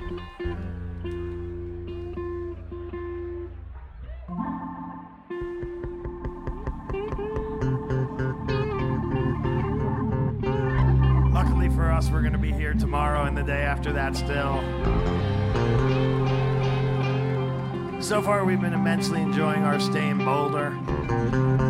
Luckily for us, we're going to be here tomorrow and the day after that still. So far, we've been immensely enjoying our stay in Boulder.